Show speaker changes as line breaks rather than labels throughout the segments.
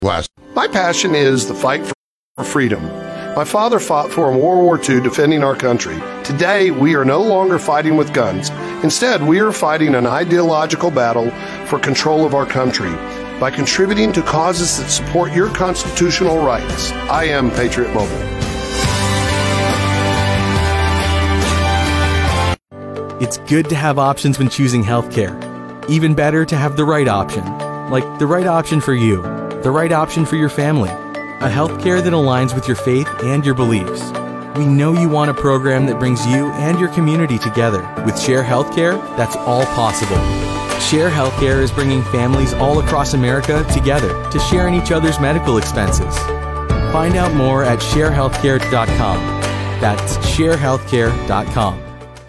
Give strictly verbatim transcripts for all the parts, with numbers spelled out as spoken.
My passion is the fight for freedom. My father fought for in World War Two defending our country. Today, we are no longer fighting with guns. Instead, we are fighting an ideological battle for control of our country by contributing to causes that support your constitutional rights. I am Patriot Mobile.
It's good to have options when choosing healthcare. Even better to have the right option. Like the right option for you, the right option for your family. A healthcare that aligns with your faith and your beliefs. We know you want a program that brings you and your community together. With Share Healthcare, that's all possible. Share Healthcare is bringing families all across America together to share in each other's medical expenses. Find out more at share healthcare dot com. That's share healthcare dot com.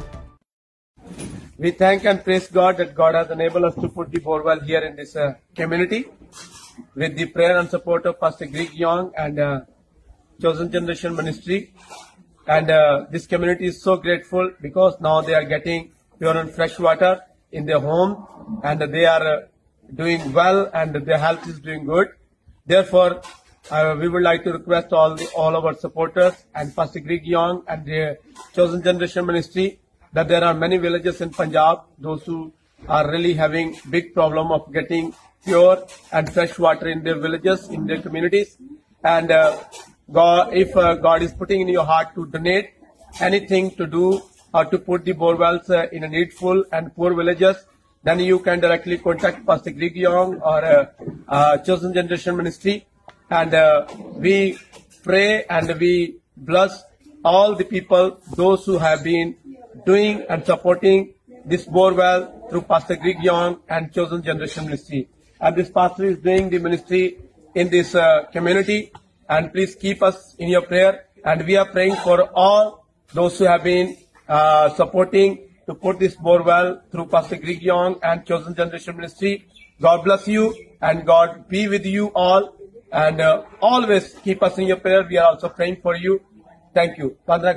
We thank and praise God that God has enabled us to put the borewell here in this uh, community with the prayer and support of Pastor Greg Young and uh, Chosen Generation Ministry. And uh, this community is so grateful because now they are getting pure and fresh water in their home, and they are uh, doing well, and their health is doing good. Therefore, uh, we would like to request all the, all our supporters and Pastor Greg Young and the Chosen Generation Ministry that there are many villages in Punjab, those who are really having big problem of getting pure and fresh water in their villages, in their communities. And uh, God, if uh, God is putting in your heart to donate anything to do or to put the borewells uh, in a needful and poor villages, then you can directly contact Pastor Greg Young or uh, uh, Chosen Generation Ministry. And uh, we pray and we bless all the people, those who have been doing and supporting this borewell through Pastor Greg Young and Chosen Generation Ministry. And this pastor is doing the ministry in this uh, community. And please keep us in your prayer. And we are praying for all those who have been uh, supporting to put this borewell through Pastor Greg Young and Chosen Generation Ministry. God bless you and God be with you all. And uh, always keep us in your prayer. We are also praying for you. Thank you.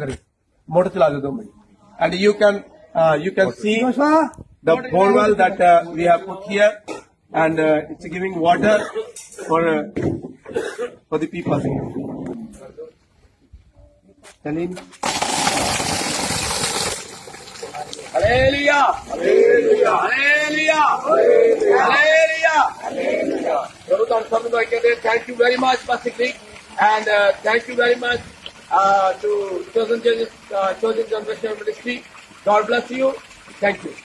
And you can uh, you can see the borewell that uh, we have put here, and uh, it's giving water for uh, for the people. Hallelujah! Hallelujah! Hallelujah! Hallelujah! Hallelujah! Thank you very much, Pastor Greg, and uh, thank you very much uh, to Chosen, uh, Chosen Generation Ministry. God bless you. Thank you.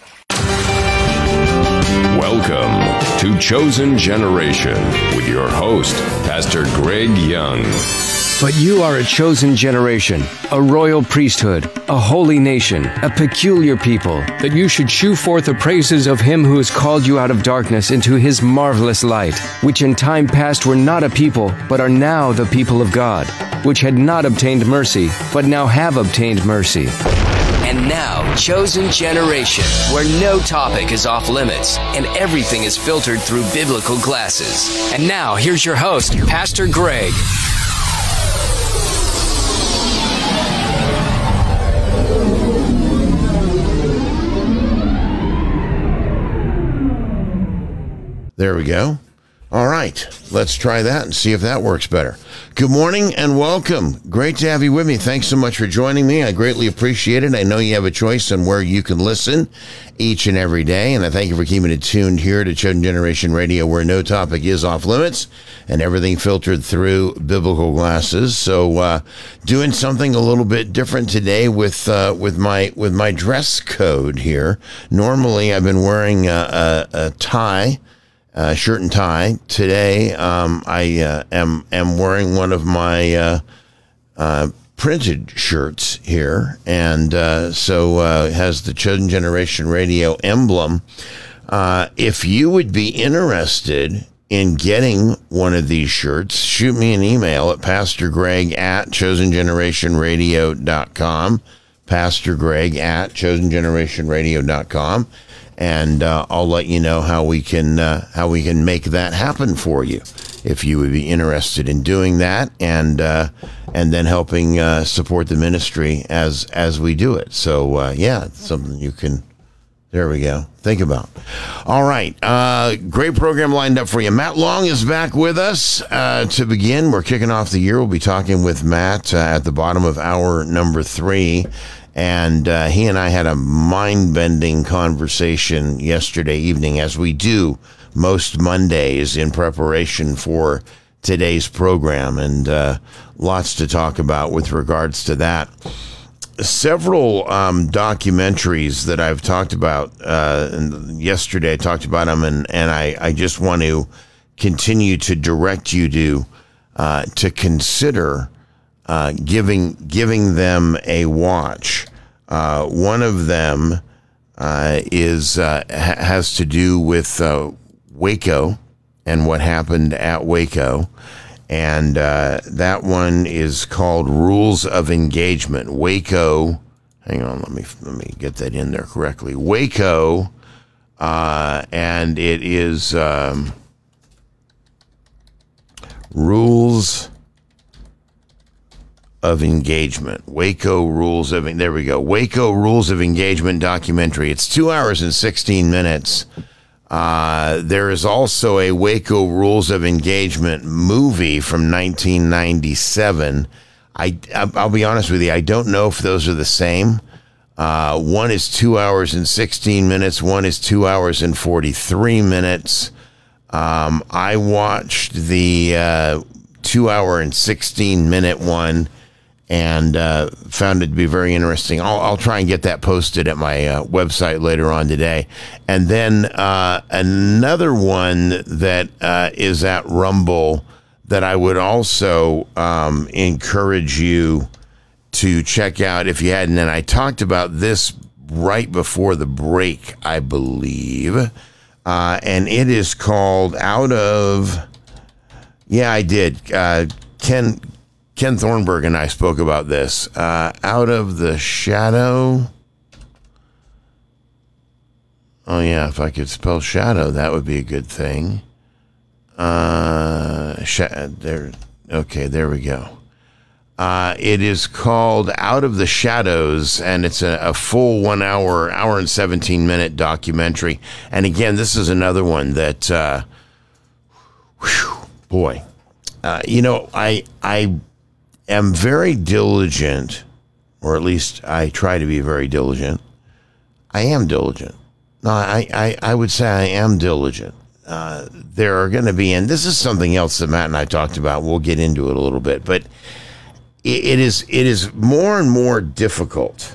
Welcome to Chosen Generation with your host, Pastor Greg Young.
But you are a chosen generation, a royal priesthood, a holy nation, a peculiar people, that you should shew forth the praises of him who has called you out of darkness into his marvelous light, which in time past were not a people, but are now the people of God, which had not obtained mercy, but now have obtained mercy.
And now, Chosen Generation, where no topic is off limits and everything is filtered through biblical glasses. And now, here's your host, Pastor Greg.
There we go. All right, let's try that and see if that works better. Good morning and welcome. Great to have you with me. Thanks so much for joining me. I greatly appreciate it. I know you have a choice on where you can listen each and every day, and I thank you for keeping it tuned here to Chosen Generation Radio, where no topic is off limits and everything filtered through biblical glasses. So, uh, doing something a little bit different today with uh, with my with my dress code here. Normally, I've been wearing a, a, a tie. Uh, shirt and tie. Today, um, I uh, am am wearing one of my uh, uh, printed shirts here, and uh, so uh, it has the Chosen Generation Radio emblem. Uh, if you would be interested in getting one of these shirts, shoot me an email at Pastor Greg at chosen generation radio dot com, Pastor Greg at chosen generation radio dot com. And uh, I'll let you know how we can uh, how we can make that happen for you, if you would be interested in doing that, and uh, and then helping uh, support the ministry as as we do it. So uh, yeah, it's something you can. There we go. Think about. All right. Uh, great program lined up for you. Matt Long is back with us uh, to begin. We're kicking off the year. We'll be talking with Matt uh, at the bottom of hour number three. And uh, he and I had a mind-bending conversation yesterday evening, as we do most Mondays in preparation for today's program. And uh, lots to talk about with regards to that. Several um, documentaries that I've talked about, uh, and yesterday I talked about them, and, and I, I just want to continue to direct you to uh, to consider uh, giving giving them a watch. Uh, one of them uh, is uh, ha- has to do with uh, Waco and what happened at Waco. And uh, that one is called Rules of Engagement. Waco, hang on, let me let me get that in there correctly. Waco, uh, and it is um, Rules of Engagement. Waco Rules of, there we go. Waco Rules of Engagement documentary. It's two hours and sixteen minutes. Uh, there is also a Waco Rules of Engagement movie from nineteen ninety-seven. I, I'll be honest with you, I don't know if those are the same. Uh, one is two hours and sixteen minutes. One is two hours and forty-three minutes. Um, I watched the uh, two hour and sixteen minute one and uh, found it to be very interesting. I'll, I'll try and get that posted at my uh, website later on today. And then uh, another one that uh, is at Rumble that I would also um, encourage you to check out if you hadn't. And I talked about this right before the break, I believe. Uh, and it is called Out of... Yeah, I did. Uh, Ken... Ken Thornburg and I spoke about this. Uh, Out of the Shadow. Oh, yeah, if I could spell shadow, that would be a good thing. Uh, sh- there. Okay, there we go. Uh, it is called Out of the Shadows, and it's a, a full one hour, hour and seventeen minute documentary. And again, this is another one that, uh, whew, boy, uh, you know, I, I, am very diligent, or at least I try to be very diligent. I am diligent. No, I, I, I would say I am diligent. Uh, there are going to be, and this is something else that Matt and I talked about. We'll get into it a little bit, but it, it is it is more and more difficult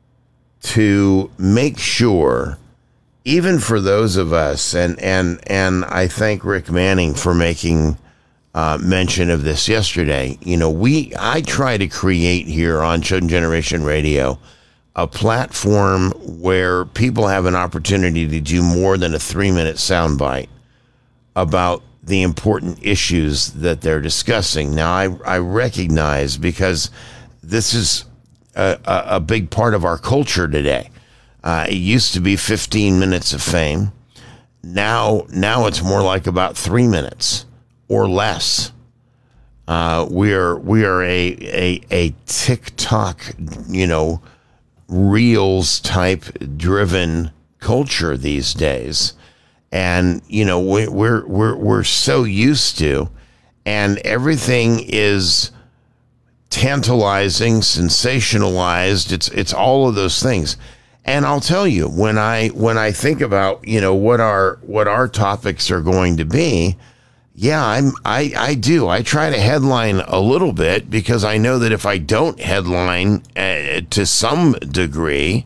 to make sure, even for those of us, and and and I thank Rick Manning for making Uh, mention of this yesterday. You know, we I try to create here on Chosen Generation Radio a platform where people have an opportunity to do more than a three-minute soundbite about the important issues that they're discussing. Now, I, I recognize, because this is a, a, a big part of our culture today. Uh, it used to be fifteen minutes of fame. Now, now it's more like about three minutes. Or less. Uh, we are we are a, a a TikTok, you know, Reels type driven culture these days, and you know we, we're we're we're so used to, and everything is tantalizing, sensationalized. It's it's all of those things. And I'll tell you, when I when I think about, you know, what our what our topics are going to be. Yeah, I'm, I, I do. I try to headline a little bit, because I know that if I don't headline uh, to some degree,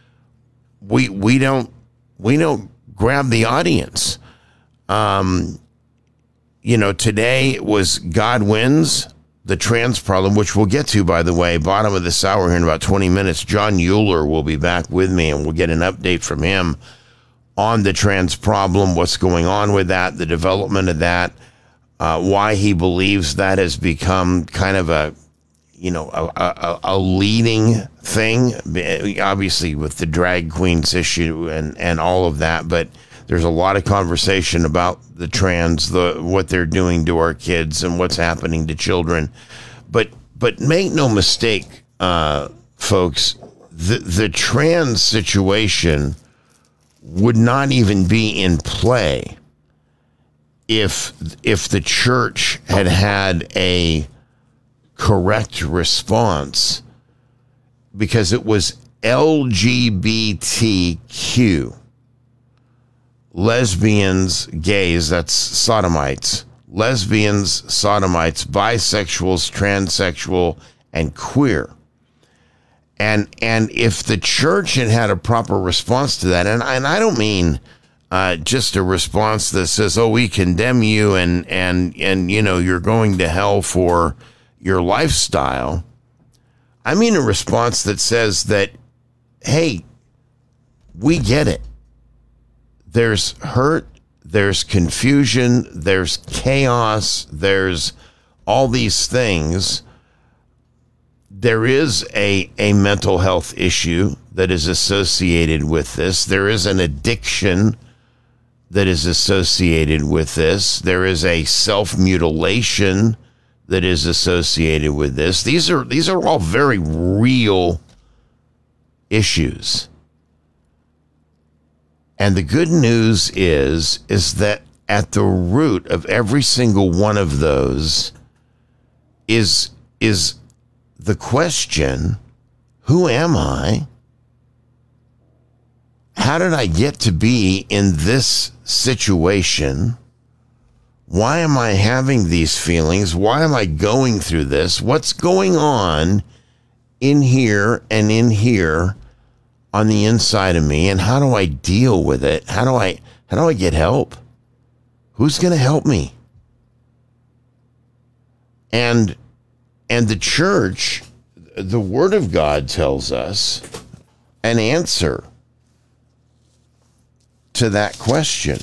we we don't we don't grab the audience. Um, you know, today was God Wins, the trans problem, which we'll get to, by the way, bottom of this hour here in about twenty minutes. John Euler will be back with me, and we'll get an update from him on the trans problem, what's going on with that, the development of that, uh, why he believes that has become kind of a, you know, a, a, a leading thing, obviously with the drag queens issue and, and all of that. But there's a lot of conversation about the trans, the what they're doing to our kids and what's happening to children. But but make no mistake, uh, folks, the the trans situation would not even be in play if if the church had had a correct response, because it was L G B T Q, lesbians, gays, that's sodomites, lesbians, sodomites, bisexuals, transsexual, and queer. And and if the church had had a proper response to that, and, and I don't mean uh, just a response that says, oh, we condemn you and, and, and, you know, you're going to hell for your lifestyle. I mean a response that says that, hey, we get it. There's hurt, there's confusion, there's chaos, there's all these things. There is a, a mental health issue that is associated with this. There is an addiction that is associated with this. There is a self-mutilation that is associated with this. These are these are all very real issues. And the good news is, is that at the root of every single one of those is is the question, who am I? How did I get to be in this situation? Why am I having these feelings? Why am I going through this? What's going on in here and in here on the inside of me? And how do I deal with it? How do I, how do I get help? Who's going to help me? And And the church, the Word of God tells us an answer to that question.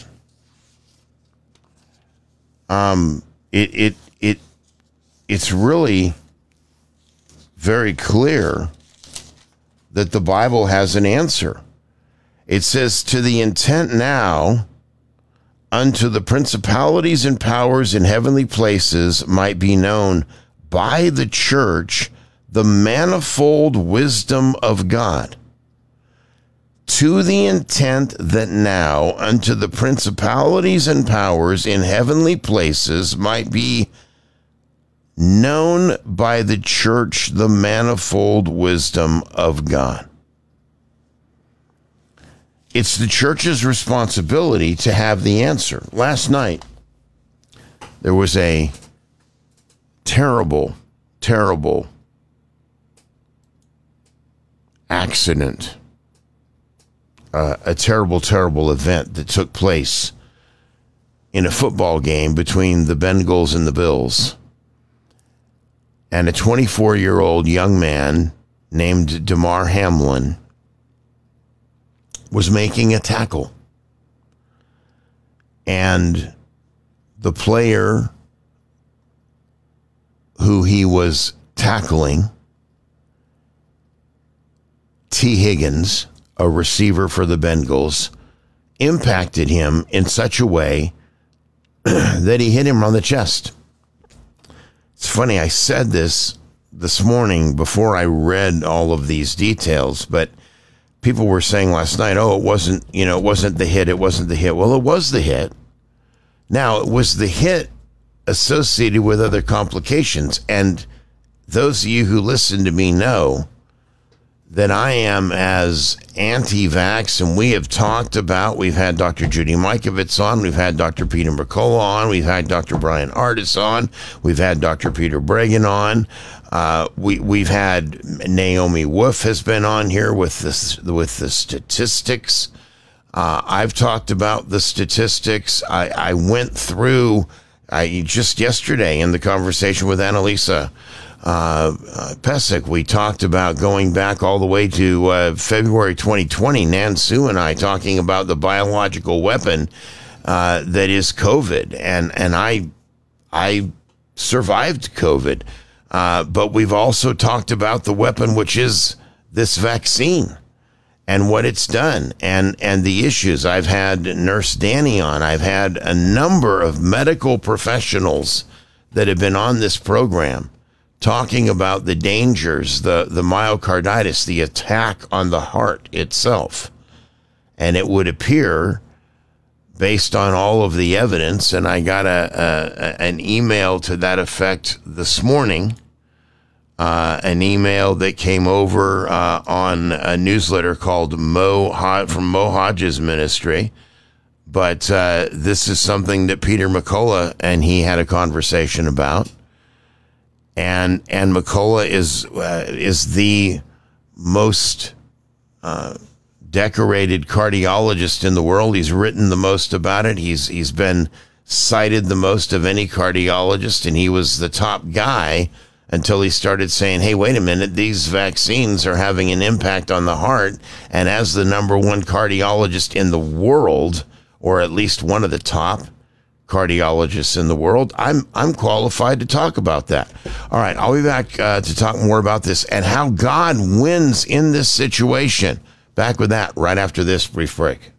Um, it it it it's really very clear that the Bible has an answer. It says, to the intent now unto the principalities and powers in heavenly places might be known by the church the manifold wisdom of God, to the intent that now unto the principalities and powers in heavenly places might be known by the church the manifold wisdom of God. It's the church's responsibility to have the answer. Last night, there was a terrible, terrible accident, uh, a terrible, terrible event that took place in a football game between the Bengals and the Bills. And a twenty-four-year-old young man named Damar Hamlin was making a tackle. And the player who he was tackling, T. Higgins, a receiver for the Bengals, impacted him in such a way that he hit him on the chest. It's funny, I said this this morning before I read all of these details, but people were saying last night, oh, it wasn't, you know, it wasn't the hit, it wasn't the hit. Well, it was the hit. Now, it was the hit associated with other complications. And those of you who listen to me know that I am as anti-vax, and we have talked about, we've had Doctor Judy Mikovits on, we've had Doctor Peter Mercola on, we've had Doctor Brian Ardis on, we've had Doctor Peter Bregan on, uh, we, we've had Naomi Wolf has been on here with this, with the statistics. Uh, I've talked about the statistics. I, I went through, I just yesterday in the conversation with Annalisa Uh, uh, Pesic, we talked about going back all the way to uh, February twenty twenty, Nan Sue and I talking about the biological weapon uh, that is COVID. And, and I, I survived COVID. Uh, but we've also talked about the weapon, which is this vaccine and what it's done and, and the issues. I've had Nurse Danny on. I've had a number of medical professionals that have been on this program talking about the dangers, the, the myocarditis, the attack on the heart itself. And it would appear, based on all of the evidence, and I got a, a an email to that effect this morning, uh, an email that came over uh, on a newsletter called Mo Hod- from Mo Hodges Ministry. But uh, this is something that Peter McCullough and he had a conversation about. And and McCullough is uh, is the most uh, decorated cardiologist in the world. He's written the most about it. He's he's been cited the most of any cardiologist, and he was the top guy until he started saying, hey, wait a minute, these vaccines are having an impact on the heart. And as the number one cardiologist in the world, or at least one of the top cardiologists in the world, I'm I'm qualified to talk about that. All right, I'll be back uh, to talk more about this and how God wins in this situation. Back with that right after this brief break.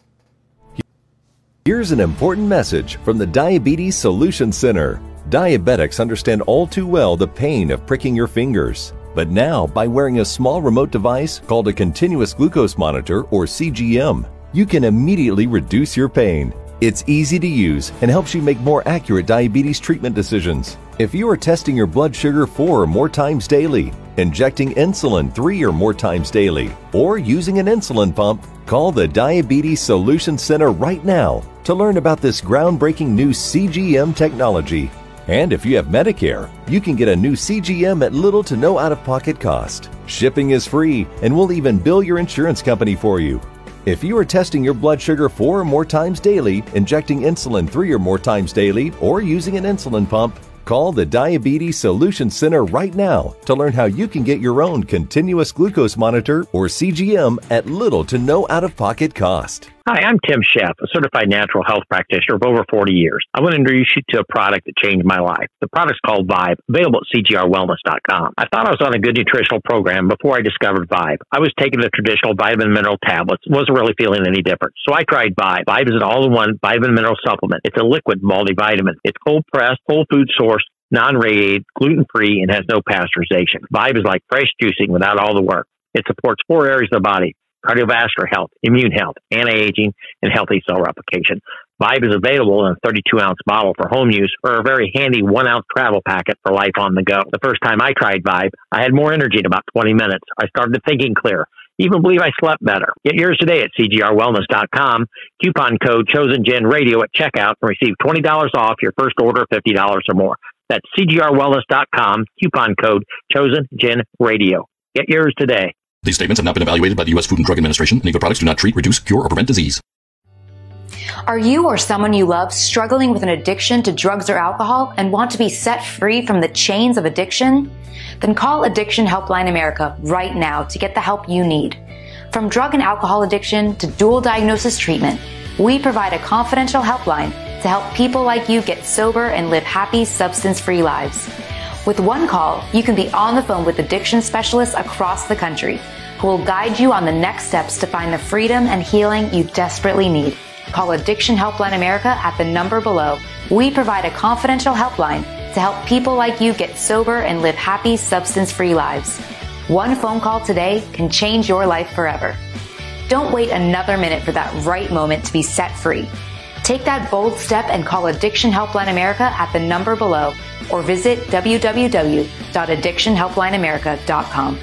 Here's an important message from the Diabetes Solution Center. Diabetics understand all too well the pain of pricking your fingers. But now, by wearing a small remote device called a continuous glucose monitor, or C G M, you can immediately reduce your pain. It's easy to use and helps you make more accurate diabetes treatment decisions. If you are testing your blood sugar four or more times daily, injecting insulin three or more times daily, or using an insulin pump, call the Diabetes Solution Center right now to learn about this groundbreaking new C G M technology. And if you have Medicare, you can get a new C G M at little to no out-of-pocket cost. Shipping is free, and we'll even bill your insurance company for you. If you are testing your blood sugar four or more times daily, injecting insulin three or more times daily, or using an insulin pump, call the Diabetes Solution Center right now to learn how you can get your own continuous glucose monitor, or C G M, at little to no out-of-pocket cost.
Hi, I'm Tim Sheff, a certified natural health practitioner of over forty years. I want to introduce you to a product that changed my life. The product's called Vibe, available at C G R wellness dot com. I thought I was on a good nutritional program before I discovered Vibe. I was taking the traditional vitamin and mineral tablets, wasn't really feeling any different. So I tried Vibe. Vibe is an all-in-one vitamin and mineral supplement. It's a liquid multivitamin. It's cold-pressed, whole food sourced, non-radiated, gluten-free, and has no pasteurization. Vibe is like fresh juicing without all the work. It supports four areas of the body: cardiovascular health, immune health, anti-aging, and healthy cell replication. Vibe is available in a thirty-two ounce bottle for home use, or a very handy one ounce travel packet for life on the go. The first time I tried Vibe, I had more energy in about twenty minutes. I started thinking clear. Even believe I slept better. Get yours today at C G R wellness dot com. Coupon code ChosenGenRadio at checkout and receive twenty dollars off your first order of fifty dollars or more. That's C G R wellness dot com. Coupon code ChosenGenRadio. Get yours today.
These statements have not been evaluated by the U S Food and Drug Administration. Nego products do not treat, reduce, cure, or prevent disease.
Are you or someone you love struggling with an addiction to drugs or alcohol and want to be set free from the chains of addiction? Then call Addiction Helpline America right now to get the help you need. From drug and alcohol addiction to dual diagnosis treatment, we provide a confidential helpline to help people like you get sober and live happy, substance-free lives. With one call, you can be on the phone with addiction specialists across the country who will guide you on the next steps to find the freedom and healing you desperately need. Call Addiction Helpline America at the number below. We provide a confidential helpline to help people like you get sober and live happy, substance-free lives. One phone call today can change your life forever. Don't wait another minute for that right moment to be set free. Take that bold step and call Addiction Helpline America at the number below, or visit w w w dot addiction helpline america dot com.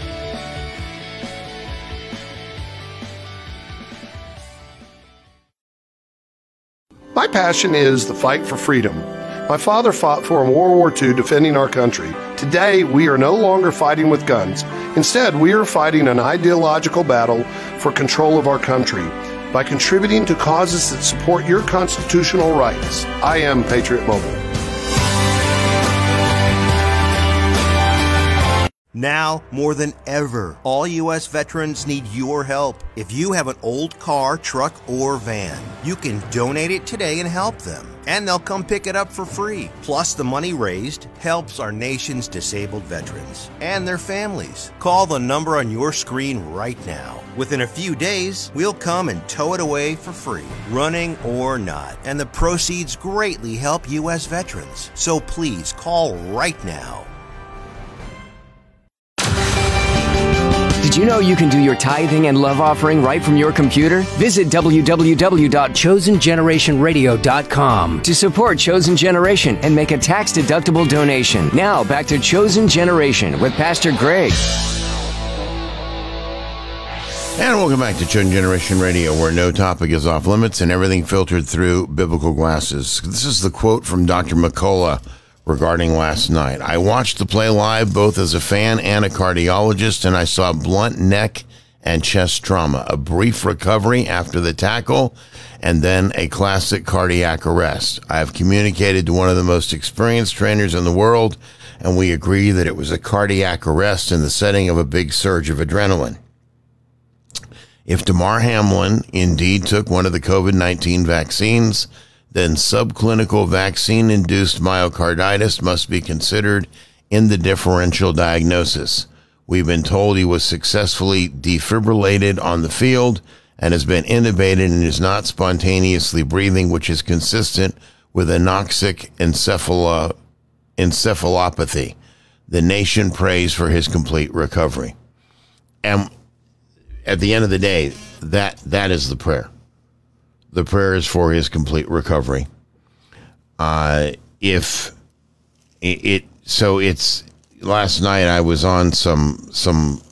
My passion is the fight for freedom. My father fought for in World War Two defending our country. Today, we are no longer fighting with guns. Instead, we are fighting an ideological battle for control of our country by contributing to causes that support your constitutional rights. I am Patriot Mobile.
Now, more than ever, all U S veterans need your help. If you have an old car, truck, or van, you can donate it today and help them. And they'll come pick it up for free. Plus, the money raised helps our nation's disabled veterans and their families. Call the number on your screen right now. Within a few days, we'll come and tow it away for free, running or not. And the proceeds greatly help U S veterans. So please call right now.
Did you know you can do your tithing and love offering right from your computer? Visit w w w dot chosen generation radio dot com to support Chosen Generation and make a tax-deductible donation. Now, back to Chosen Generation with Pastor Greg.
And welcome back to Chosen Generation Radio, where no topic is off limits and everything filtered through biblical glasses. This is the quote from Doctor McCullough regarding last night. I watched the play live both as a fan and a cardiologist, and I saw blunt neck and chest trauma, a brief recovery after the tackle, and then a classic cardiac arrest. I have communicated to one of the most experienced trainers in the world, and we agree that it was a cardiac arrest in the setting of a big surge of adrenaline. If Damar Hamlin indeed took one of the covid nineteen vaccines, then subclinical vaccine-induced myocarditis must be considered in the differential diagnosis. We've been told he was successfully defibrillated on the field and has been intubated and is not spontaneously breathing, which is consistent with anoxic encephalo- encephalopathy. The nation prays for his complete recovery. And at the end of the day, that that is the prayer. The prayer is for his complete recovery. Uh, if it, it, so it's last night I was on some some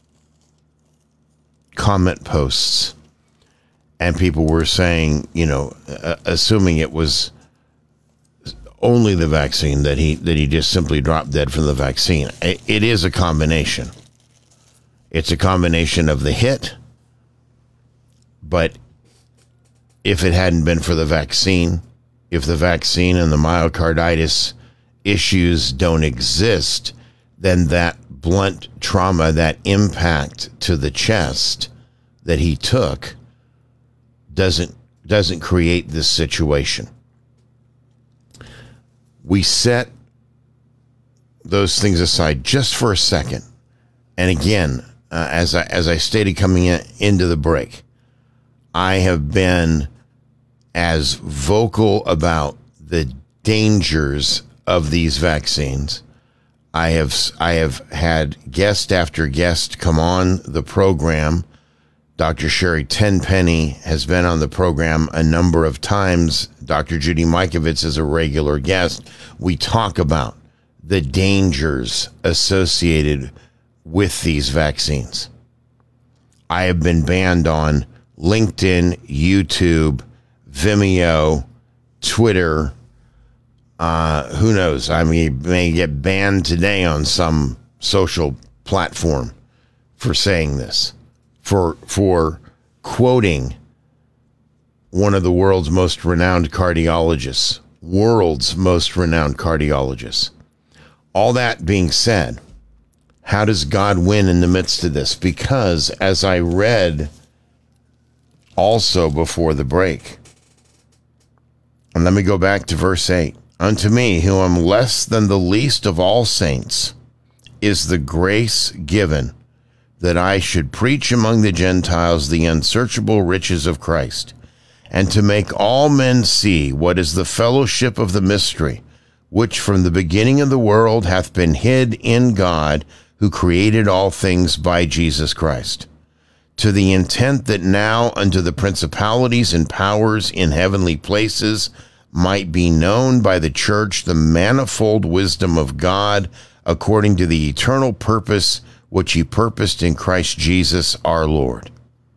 comment posts, and people were saying, you know, uh, assuming it was only the vaccine, that he that he just simply dropped dead from the vaccine. It, it is a combination. It's a combination of the hit, but if it hadn't been for the vaccine, if the vaccine and the myocarditis issues don't exist, then that blunt trauma, that impact to the chest that he took doesn't doesn't create this situation. We set those things aside just for a second. And again, uh, as I as I stated coming in, into the break, I have been as vocal about the dangers of these vaccines. I have I have had guest after guest come on the program. Doctor Sherry Tenpenny has been on the program a number of times. Doctor Judy Mikovits is a regular guest. We talk about the dangers associated with these vaccines. I have been banned on LinkedIn, YouTube, Vimeo, Twitter. Uh, who knows? I mean, may get banned today on some social platform for saying this, for for quoting one of the world's most renowned cardiologists, world's most renowned cardiologists. All that being said, how does God win in the midst of this? Because as I read also before the break, and let me go back to verse eight. Unto me, who am less than the least of all saints, is the grace given that I should preach among the Gentiles the unsearchable riches of Christ, and to make all men see what is the fellowship of the mystery, which from the beginning of the world hath been hid in God, who created all things by Jesus Christ, to the intent that now unto the principalities and powers in heavenly places might be known by the church the manifold wisdom of God, according to the eternal purpose which he purposed in Christ Jesus our Lord.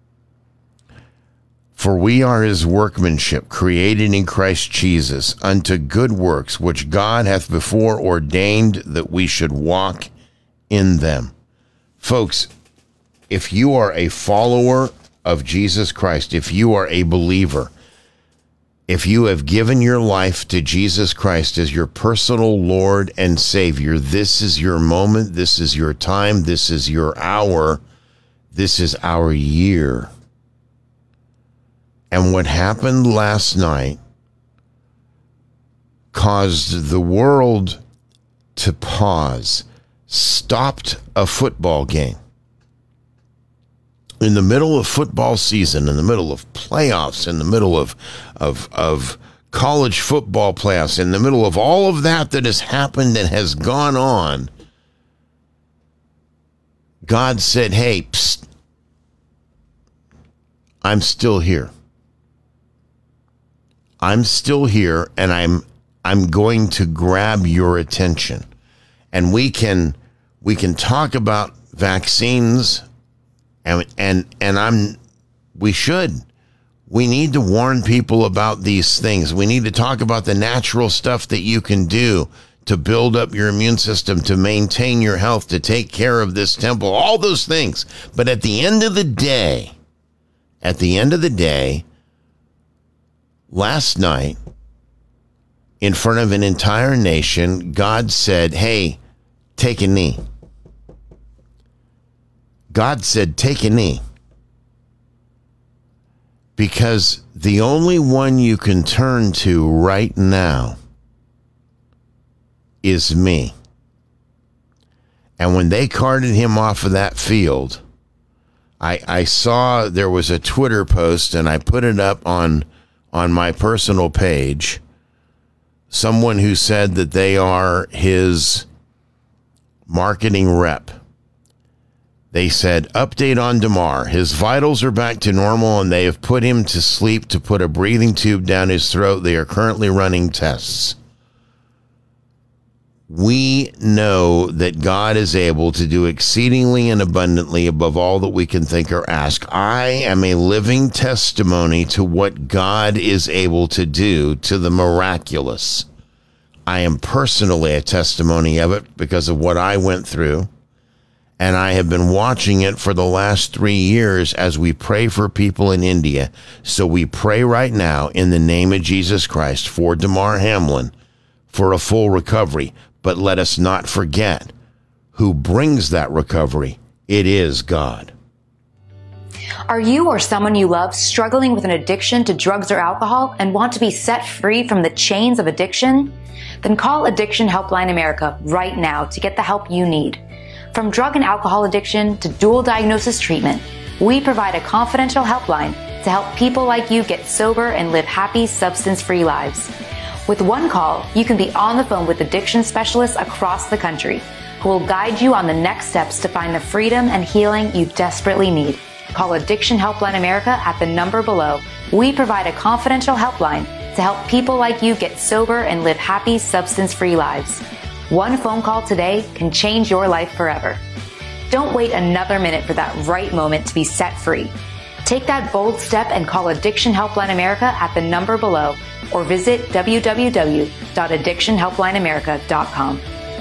For we are his workmanship, created in Christ Jesus, unto good works, which God hath before ordained that we should walk in them. Folks, if you are a follower of Jesus Christ, if you are a believer, if you have given your life to Jesus Christ as your personal Lord and Savior, this is your moment, this is your time, this is your hour, this is our year. And what happened last night caused the world to pause, stopped a football game. In the middle of football season, in the middle of playoffs, in the middle of, of, of college football playoffs, in the middle of all of that that has happened and has gone on, God said, hey, psst, I'm still here. I'm still here, and I'm I'm going to grab your attention. And we can we can talk about vaccines, and and and I'm we should. We need to warn people about these things. We need to talk about the natural stuff that you can do to build up your immune system, to maintain your health, to take care of this temple, all those things. But at the end of the day, at the end of the day, last night, in front of an entire nation, God said, hey, take a knee. God said, take a knee. Because the only one you can turn to right now is me. And when they carted him off of that field, I, I saw there was a Twitter post, and I put it up on, on my personal page. Someone who said that they are his marketing rep. They said, update on Damar. His vitals are back to normal, and they have put him to sleep to put a breathing tube down his throat. They are currently running tests. We know that God is able to do exceedingly and abundantly above all that we can think or ask. I am a living testimony to what God is able to do, to the miraculous. I am personally a testimony of it because of what I went through. And I have been watching it for the last three years as we pray for people in India. So we pray right now in the name of Jesus Christ for Damar Hamlin for a full recovery. But let us not forget who brings that recovery. It is God.
Are you or someone you love struggling with an addiction to drugs or alcohol and want to be set free from the chains of addiction? Then call Addiction Helpline America right now to get the help you need. From drug and alcohol addiction to dual diagnosis treatment, we provide a confidential helpline to help people like you get sober and live happy, substance-free lives. With one call, you can be on the phone with addiction specialists across the country who will guide you on the next steps to find the freedom and healing you desperately need. Call Addiction Helpline America at the number below. We provide a confidential helpline to help people like you get sober and live happy, substance-free lives. One phone call today can change your life forever. Don't wait another minute for that right moment to be set free. Take that bold step and call Addiction Helpline America at the number below, or visit w w w dot addiction helpline america dot com.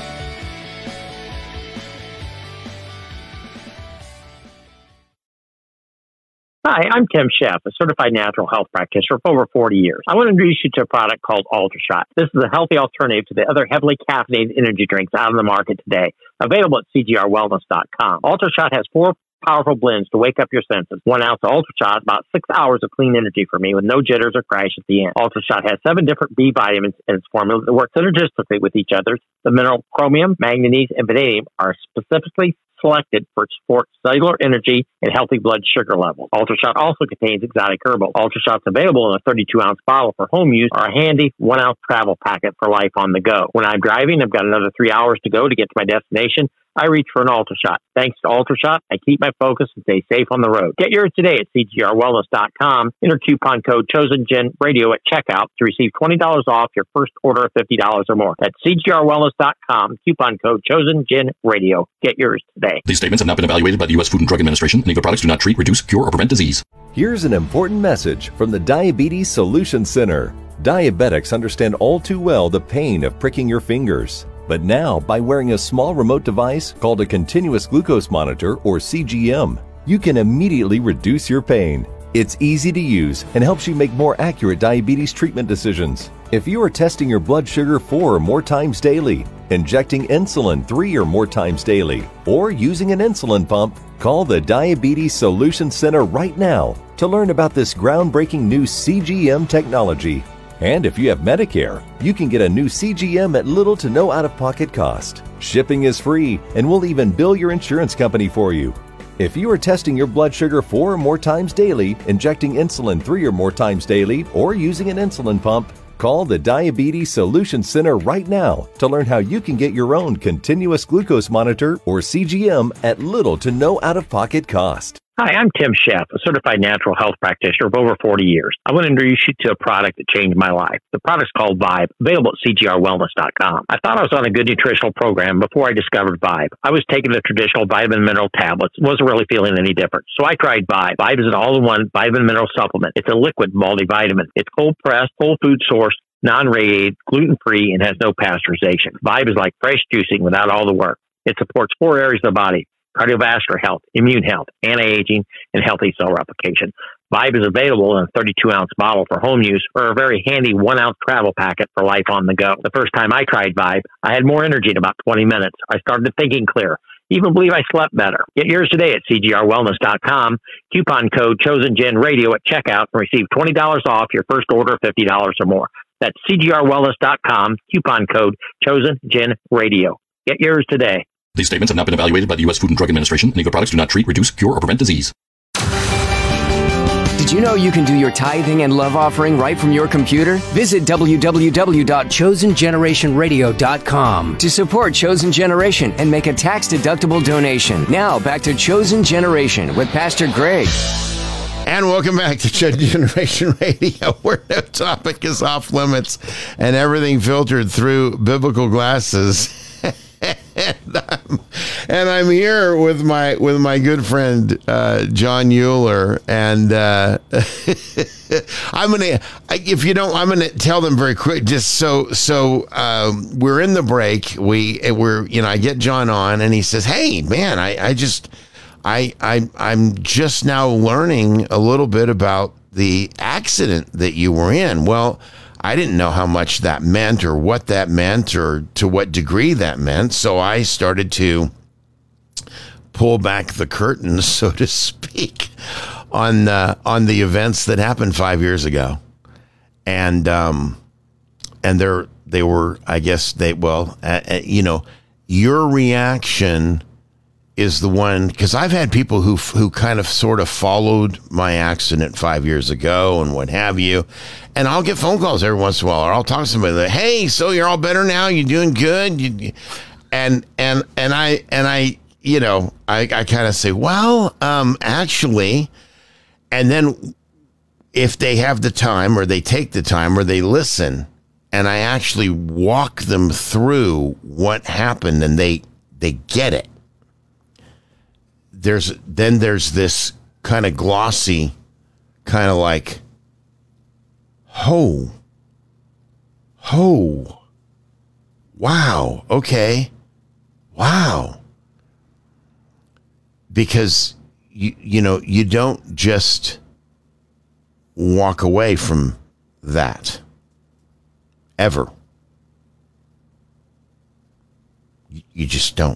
Hi, I'm Tim Sheff, a certified natural health practitioner for over forty years. I want to introduce you to a product called UltraShot. This is a healthy alternative to the other heavily caffeinated energy drinks out on the market today, available at c g r wellness dot com. UltraShot has four powerful blends to wake up your senses. One ounce of UltraShot, about six hours of clean energy for me with no jitters or crash at the end. UltraShot has seven different B vitamins in its formula that work synergistically with each other. The mineral chromium, manganese, and vanadium are specifically selected for support cellular energy and healthy blood sugar levels. UltraShot also contains exotic herbal. UltraShot's available in a thirty-two ounce bottle for home use or a handy one ounce travel packet for life on the go. When I'm driving, I've got another three hours to go to get to my destination. I reach for an UltraShot. Thanks to UltraShot, I keep my focus and stay safe on the road. Get yours today at c g r wellness dot com. Enter coupon code ChosenGenRadio at checkout to receive twenty dollars off your first order of fifty dollars or more. That's c g r wellness dot com. Coupon code ChosenGenRadio. Get yours today.
These statements have not been evaluated by the U S Food and Drug Administration. Any of the products do not treat, reduce, cure, or prevent disease.
Here's an important message from the Diabetes Solution Center. Diabetics understand all too well the pain of pricking your fingers. But now, by wearing a small remote device called a continuous glucose monitor, or C G M, you can immediately reduce your pain. It's easy to use and helps you make more accurate diabetes treatment decisions. If you are testing your blood sugar four or more times daily, injecting insulin three or more times daily, or using an insulin pump, call the Diabetes Solution Center right now to learn about this groundbreaking new C G M technology. And if you have Medicare, you can get a new C G M at little to no out-of-pocket cost. Shipping is free, and we'll even bill your insurance company for you. If you are testing your blood sugar four or more times daily, injecting insulin three or more times daily, or using an insulin pump, Call the Diabetes Solution Center right now to learn how you can get your own continuous glucose monitor or C G M at little to no out-of-pocket cost.
Hi, I'm Tim Sheff, a certified natural health practitioner of over forty years. I want to introduce you to a product that changed my life. The product's called Vibe, available at C G R wellness dot com. I thought I was on a good nutritional program before I discovered Vibe. I was taking the traditional vitamin mineral tablets, wasn't really feeling any different. So I tried Vibe. Vibe is an all-in-one vitamin mineral supplement. It's a liquid multivitamin. It's cold-pressed, whole food source, non-radiated, gluten-free, and has no pasteurization. Vibe is like fresh juicing without all the work. It supports four areas of the body: cardiovascular health, immune health, anti-aging, and healthy cell replication. Vibe is available in a thirty-two ounce bottle for home use or a very handy one ounce travel packet for life on the go. The first time I tried Vibe, I had more energy in about twenty minutes. I started thinking clear. Even believe I slept better. Get yours today at C G R wellness dot com. Coupon code ChosenGen Radio at checkout and receive twenty dollars off your first order of fifty dollars or more. That's C G R wellness dot com. Coupon code ChosenGen Radio. Get yours today.
These statements have not been evaluated by the U S Food and Drug Administration. Eagle products do not treat, reduce, cure, or prevent disease.
Did you know you can do your tithing and love offering right from your computer? Visit w w w dot chosen generation radio dot com to support Chosen Generation and make a tax-deductible donation. Now, back to Chosen Generation with Pastor Greg.
And welcome back to Chosen Generation Radio, where no topic is off limits and everything filtered through biblical glasses. And I'm, and I'm here with my with my good friend uh, John Euler, and uh, I'm gonna if you don't I'm gonna tell them very quick, just so so um, we're in the break. We we're you know I get John on, and he says, "Hey man, I I just I I I'm just now learning a little bit about the accident that you were in." Well, I didn't know how much that meant or what that meant or to what degree that meant. So I started to pull back the curtains, so to speak, on uh, on the events that happened five years ago. And um, and they're, they were, I guess they, well, uh, uh, you know, your reaction is the one, because I've had people who who kind of sort of followed my accident five years ago and what have you, and I'll get phone calls every once in a while, or I'll talk to somebody like, "Hey, so you're all better now? You doing good?" You, and and and I and I you know I I kind of say, "Well, um, actually," and then if they have the time, or they take the time, or they listen, and I actually walk them through what happened, and they they get it. There's then there's this kind of glossy, kind of like, ho, ho, wow, okay, wow. Because, you, you know, you don't just walk away from that, ever. You, you just don't.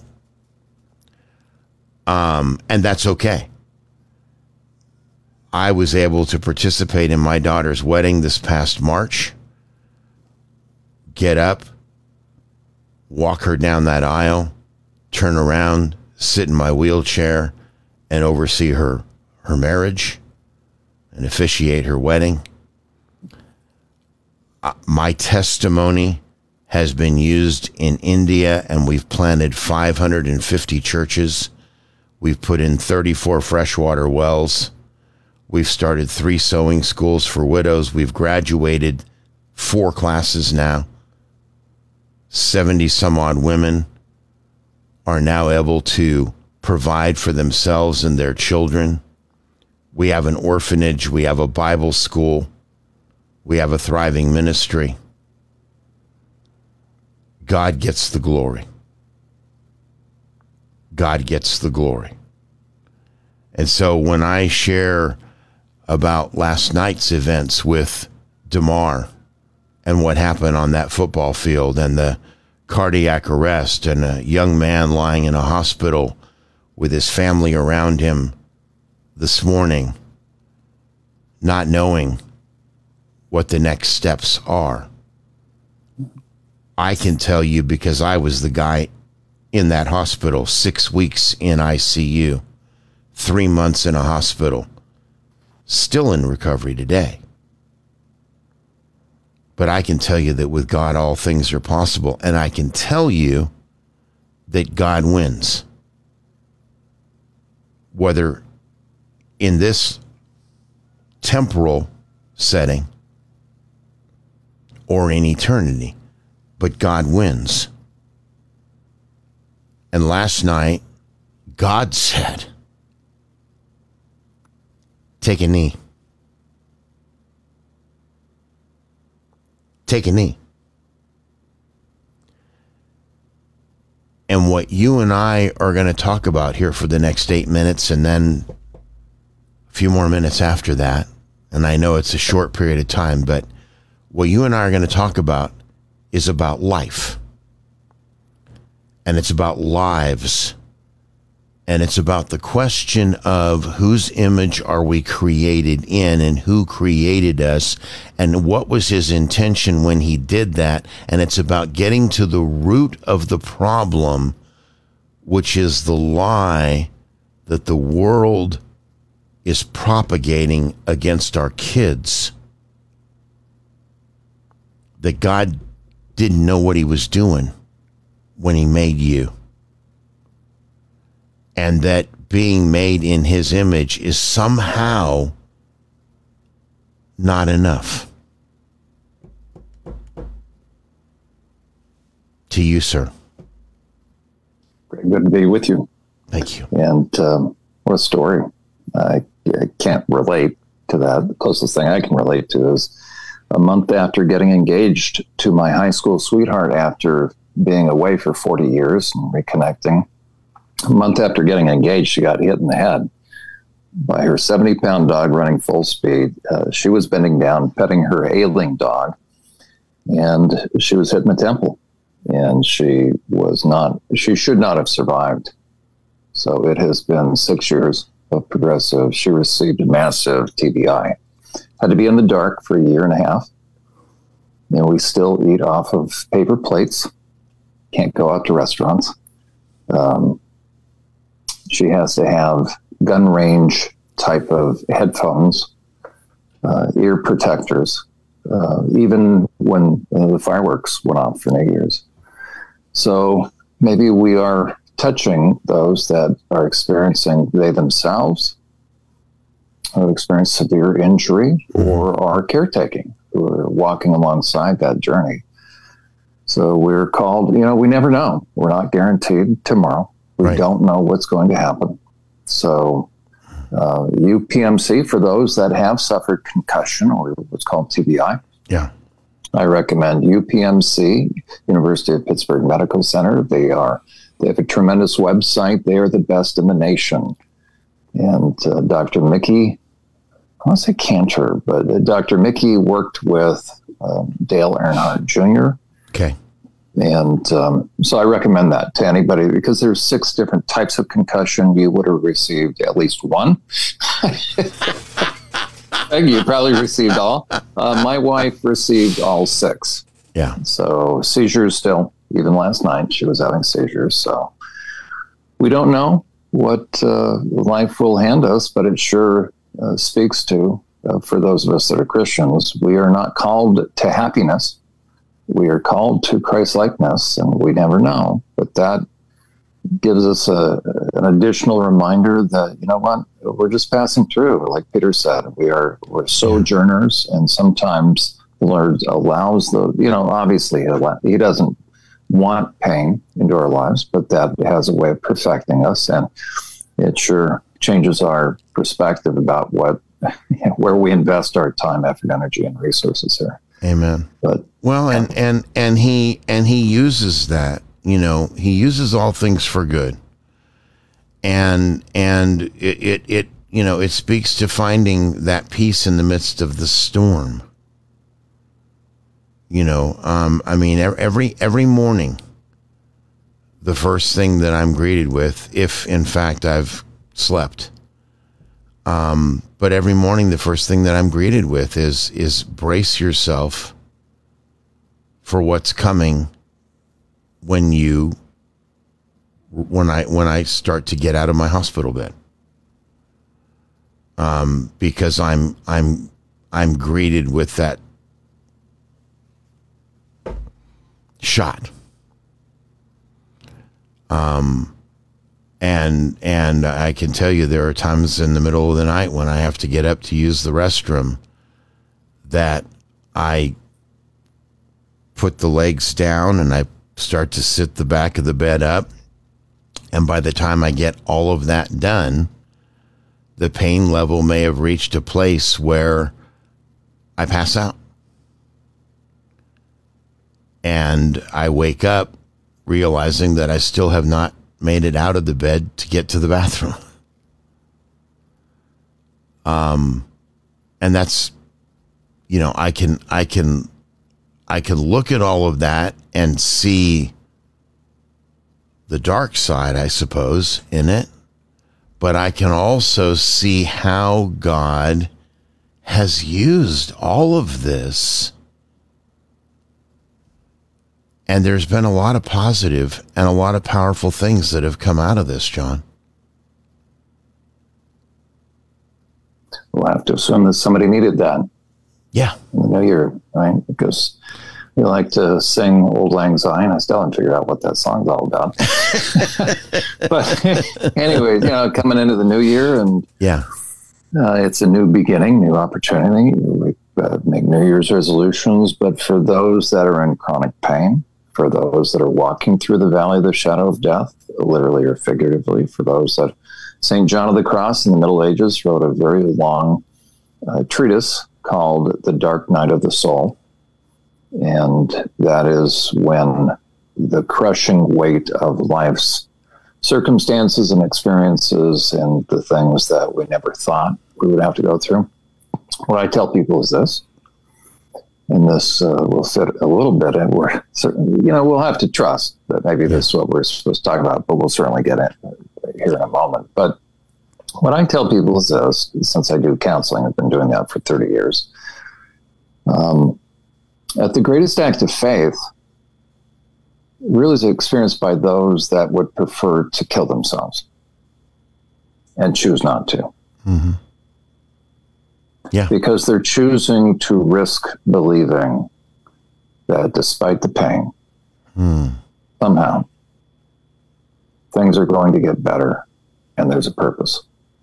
Um, and that's okay. I was able to participate in my daughter's wedding this past March. Get up, walk her down that aisle, turn around, sit in my wheelchair, and oversee her, her marriage and officiate her wedding. Uh, my testimony has been used in India, and we've planted five hundred fifty churches. We've put in thirty-four freshwater wells. We've started three sewing schools for widows. We've graduated four classes now. seventy some odd women are now able to provide for themselves and their children. We have an orphanage. We have a Bible school. We have a thriving ministry. God gets the glory. God gets the glory. And so when I share about last night's events with DeMar and what happened on that football field and the cardiac arrest and a young man lying in a hospital with his family around him this morning, not knowing what the next steps are, I can tell you, because I was the guy in that hospital, six weeks in I C U, three months in a hospital, still in recovery today. But I can tell you that with God, all things are possible. And I can tell you that God wins. Whether in this temporal setting or in eternity. But God wins. And last night, God said, take a knee. Take a knee. And what you and I are going to talk about here for the next eight minutes and then a few more minutes after that, and I know it's a short period of time, but what you and I are going to talk about is about life. And it's about lives. And it's about the question of whose image are we created in and who created us and what was his intention when he did that. And it's about getting to the root of the problem, which is the lie that the world is propagating against our kids. That God didn't know what he was doing when he made you. And that being made in his image is somehow not enough. To you, sir.
Good to be with you.
Thank you.
And um, what a story. I, I can't relate to that. The closest thing I can relate to is a month after getting engaged to my high school sweetheart after being away for forty years and reconnecting. A month after getting engaged, she got hit in the head by her seventy-pound dog running full speed. Uh, she was bending down, petting her ailing dog, and she was hit in the temple. And she was not, she should not have survived. So it has been six years of progressive. She received a massive T B I. Had to be in the dark for a year and a half. And we still eat off of paper plates. Can't go out to restaurants. Um, She has to have gun range type of headphones, uh, ear protectors, uh, even when uh, the fireworks went off for New Year's. So maybe we are touching those that are experiencing, they themselves have experienced severe injury or are caretaking, who are walking alongside that journey. So we're called, you know, we never know. We're not guaranteed tomorrow. We right. don't know what's going to happen. So uh, U P M C, for those that have suffered concussion or what's called T B I,
yeah,
I recommend U P M C, University of Pittsburgh Medical Center. They are they have a tremendous website. They are the best in the nation. And uh, Doctor Mickey, I want to say Cantor, but uh, Doctor Mickey worked with um, Dale Earnhardt Junior
Okay.
And um, so I recommend that to anybody because there's six different types of concussion. You would have received at least one. You probably received all. Uh, my wife received all six.
Yeah.
So seizures still, even last night, she was having seizures. So we don't know what uh, life will hand us, but it sure uh, speaks to, uh, for those of us that are Christians, we are not called to happiness. We are called to Christ-likeness, and we never know. But that gives us a, an additional reminder that, you know what, we're just passing through. Like Peter said, we are we're sojourners, and sometimes the Lord allows the, you know, obviously he doesn't want pain into our lives, but that has a way of perfecting us, and it sure changes our perspective about what, you know, where we invest our time, effort, energy, and resources here.
Amen.
But
well, and, and, and he, and he uses that, you know, he uses all things for good. And, and it, it, it, you know, it speaks to finding that peace in the midst of the storm. You know, um, I mean, every, every morning, the first thing that I'm greeted with, if in fact I've slept, Um, but every morning, the first thing that I'm greeted with is, is brace yourself for what's coming when you, when I, when I start to get out of my hospital bed. Um, because I'm, I'm, I'm greeted with that shot. Um, and and I can tell you there are times in the middle of the night when I have to get up to use the restroom that I put the legs down and I start to sit the back of the bed up. And by the time I get all of that done, the pain level may have reached a place where I pass out. And I wake up realizing that I still have not made it out of the bed to get to the bathroom. Um, and that's, you know, I can, I can, I can look at all of that and see the dark side, I suppose, in it. But I can also see how God has used all of this. And there's been a lot of positive and a lot of powerful things that have come out of this, John.
We'll have to assume that somebody needed that.
Yeah.
In the new year, right? Because we like to sing Old Lang Syne. I still haven't figured out what that song's all about. But anyway, you know, coming into the new year, and
yeah,
uh, it's a new beginning, new opportunity. We uh, make New Year's resolutions, but for those that are in chronic pain, for those that are walking through the valley of the shadow of death, literally or figuratively, for those that Saint John of the Cross in the Middle Ages wrote a very long uh, treatise called The Dark Night of the Soul. And that is when the crushing weight of life's circumstances and experiences and the things that we never thought we would have to go through. What I tell people is this, and this uh, will fit a little bit, and we're certainly, you know, we'll have to trust that maybe this is what we're supposed to talk about, but we'll certainly get it here in a moment. But what I tell people is this, since I do counseling, I've been doing that for thirty years. Um, At the greatest act of faith really is experienced by those that would prefer to kill themselves and choose not to.
Mm-hmm. Yeah.
Because they're choosing to risk believing that despite the pain,
mm.
somehow things are going to get better and there's a purpose.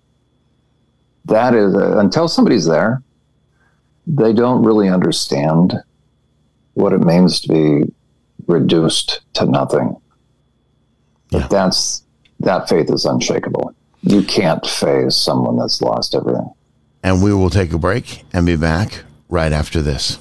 That is, uh, until somebody's there, they don't really understand what it means to be reduced to nothing. But yeah. that's that faith is unshakable. You can't face someone that's lost everything.
And we will take a break and be back right after this.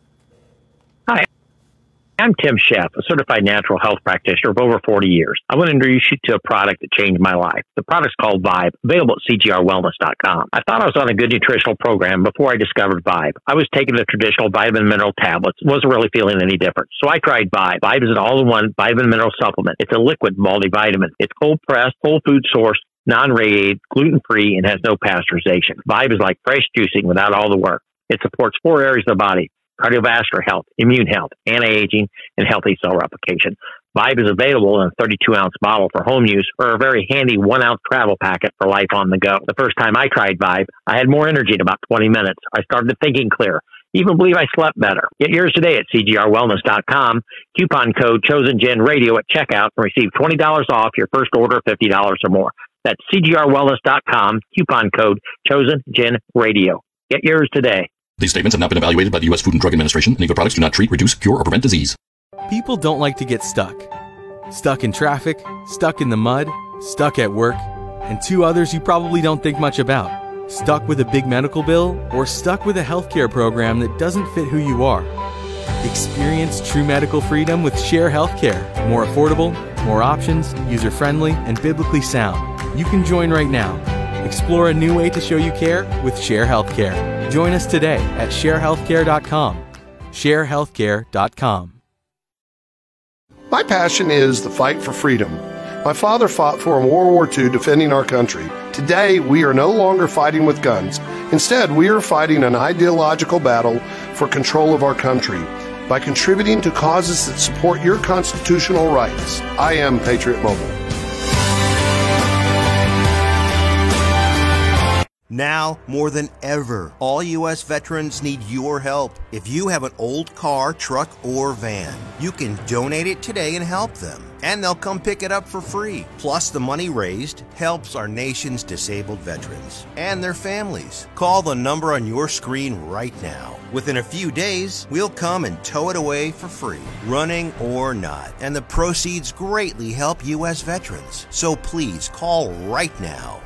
Hi, I'm Tim Sheff, a certified natural health practitioner of over forty years. I want to introduce you to a product that changed my life. The product's called Vibe, available at C G R wellness dot com. I thought I was on a good nutritional program before I discovered Vibe. I was taking the traditional vitamin mineral tablets, wasn't really feeling any different. So I tried Vibe. Vibe is an all-in-one vitamin mineral supplement. It's a liquid multivitamin. It's cold-pressed, whole food sourced, non-radiated, gluten-free, and has no pasteurization. Vibe is like fresh juicing without all the work. It supports four areas of the body: cardiovascular health, immune health, anti-aging, and healthy cell replication. Vibe is available in a thirty-two ounce bottle for home use or a very handy one ounce travel packet for life on the go. The first time I tried Vibe, I had more energy in about twenty minutes. I started thinking clear. Even believe I slept better. Get yours today at C G R wellness dot com. Coupon code ChosenGen Radio at checkout and receive twenty dollars off your first order of fifty dollars or more. That's C G R wellness dot com. Coupon code ChosenGen Radio. Get yours today.
These statements have not been evaluated by the U S Food and Drug Administration. Any of the products do not treat, reduce, cure, or prevent disease.
People don't like to get stuck. Stuck in traffic, stuck in the mud, stuck at work, and two others you probably don't think much about. Stuck with a big medical bill, or stuck with a healthcare program that doesn't fit who you are. Experience true medical freedom with Share Healthcare. More affordable, more options, user-friendly, and biblically sound. You can join right now. Explore a new way to show you care with Share Healthcare. Join us today at share healthcare dot com. share healthcare dot com.
My passion is the fight for freedom. My father fought for in World War Two defending our country. Today, we are no longer fighting with guns. Instead, we are fighting an ideological battle for control of our country by contributing to causes that support your constitutional rights. I am Patriot Mobile.
Now, more than ever, all U S veterans need your help. If you have an old car, truck, or van, you can donate it today and help them. And they'll come pick it up for free. Plus, the money raised helps our nation's disabled veterans and their families. Call the number on your screen right now. Within a few days, we'll come and tow it away for free, running or not. And the proceeds greatly help U S veterans. So please call right now.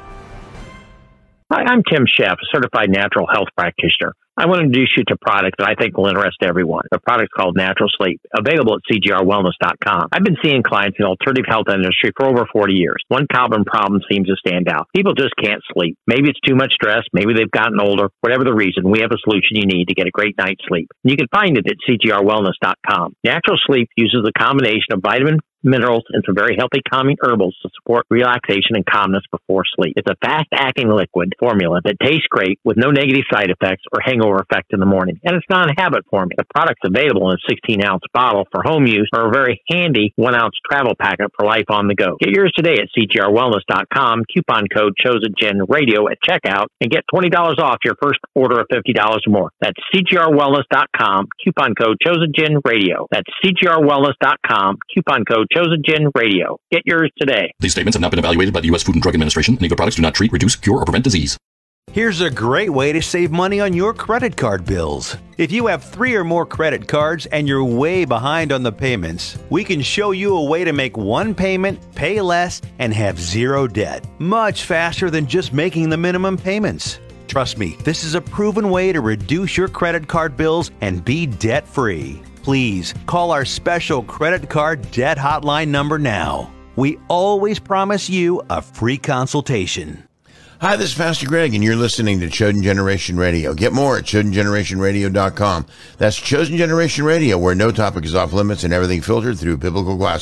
Hi, I'm Tim Sheff, a certified natural health practitioner. I want to introduce you to a product that I think will interest everyone. The product's called Natural Sleep, available at C G R wellness dot com. I've been seeing clients in the alternative health industry for over forty years. One common problem seems to stand out. People just can't sleep. Maybe it's too much stress. Maybe they've gotten older. Whatever the reason, we have a solution you need to get a great night's sleep. You can find it at C G R wellness dot com. Natural Sleep uses a combination of vitamin, minerals, and some very healthy calming herbals to support relaxation and calmness before sleep. It's a fast-acting liquid formula that tastes great with no negative side effects or hangover effect in the morning. And it's non-habit forming. The product's available in a sixteen ounce bottle for home use or a very handy one ounce travel packet for life on the go. Get yours today at C G R wellness dot com, coupon code ChosenGenRadio at checkout, and get twenty dollars off your first order of fifty dollars or more. That's C G R wellness dot com, coupon code ChosenGenRadio. That's C G R wellness dot com, coupon code ChosenGenRadio. Get yours today.
These statements have not been evaluated by the U S Food and Drug Administration. Any of the products do not treat, reduce, cure, or prevent disease.
Here's a great way to save money on your credit card bills. If you have three or more credit cards and you're way behind on the payments, we can show you a way to make one payment, pay less, and have zero debt. Much faster than just making the minimum payments. Trust me, this is a proven way to reduce your credit card bills and be debt-free. Please call our special credit card debt hotline number now. We always promise you a free consultation.
Hi, this is Pastor Greg, and you're listening to Chosen Generation Radio. Get more at chosen generation radio dot com. That's Chosen Generation Radio, where no topic is off limits and everything filtered through biblical glass.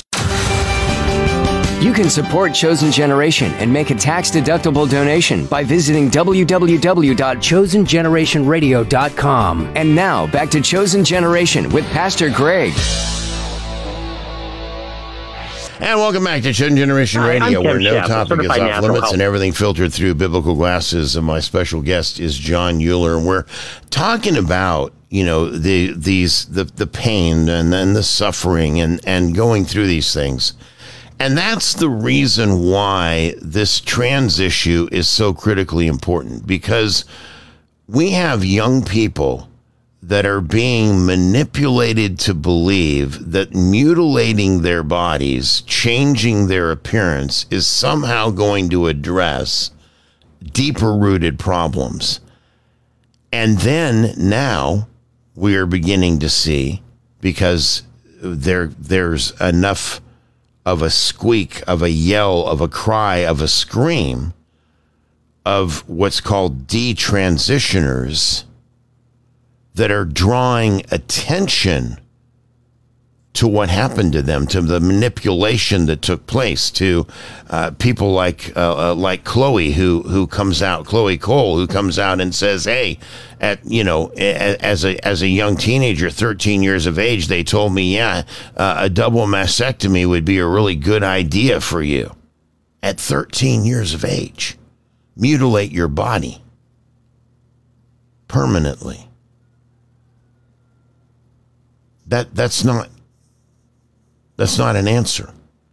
You can support Chosen Generation and make a tax-deductible donation by visiting w w w dot chosen generation radio dot com. And now, back to Chosen Generation with Pastor Greg.
And welcome back to Chosen Generation
Hi,
Radio,
I'm
where
Tim
no
Sheff,
topic is
certified
off
natural
limits
health.
and everything filtered through biblical glasses. And my special guest is John Euler. And we're talking about, you know, the these the, the pain and then the suffering and, and going through these things. And that's the reason why this trans issue is so critically important, because we have young people that are being manipulated to believe that mutilating their bodies, changing their appearance, is somehow going to address deeper rooted problems. And then now we are beginning to see, because there there's enough of a squeak, of a yell, of a cry, of a scream, of what's called detransitioners that are drawing attention to what happened to them, to the manipulation that took place, to uh, people like uh, uh, like Chloe, who who comes out, Chloe Cole, who comes out and says, "Hey, at you know, a, as a as a young teenager, thirteen years of age, they told me, yeah, uh, a double mastectomy would be a really good idea for you." At thirteen years of age, mutilate your body permanently. That that's not that's not an answer.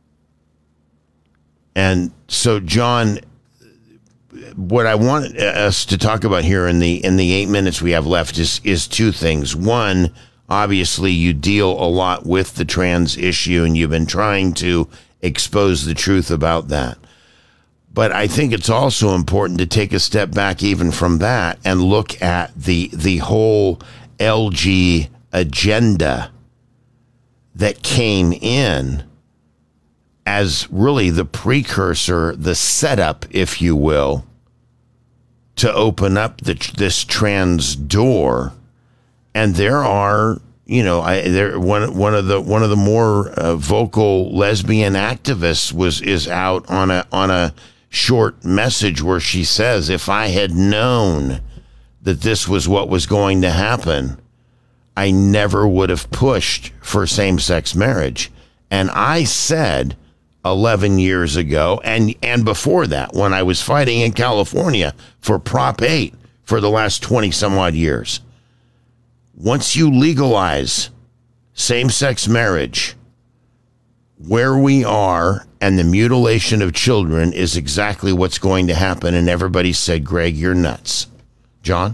And so, John, what I want us to talk about here in the in the eight minutes we have left is is two things. One, obviously, you deal a lot with the trans issue, and you've been trying to expose the truth about that. But I think it's also important to take a step back even from that and look at the the whole L G agenda that came in as really the precursor, the setup, if you will, to open up the, this trans door. And there are, you know, I, there one one of the one of the more uh, vocal lesbian activists was is out on a on a short message where she says, "If I had known that this was what was going to happen, I never would have pushed for same-sex marriage." And I said, eleven years ago, and, and before that, when I was fighting in California for Prop eight for the last twenty some odd years. Once you legalize same-sex marriage, where we are and the mutilation of children is exactly what's going to happen. And everybody said, Greg, you're nuts. John?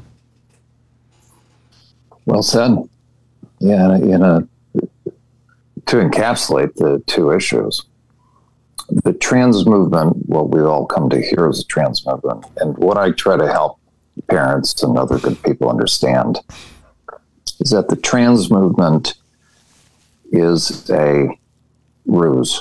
Well said. Yeah, in a, to encapsulate the two issues, the trans movement, what we all come to hear is a trans movement. And what I try to help parents and other good people understand is that the trans movement is a ruse.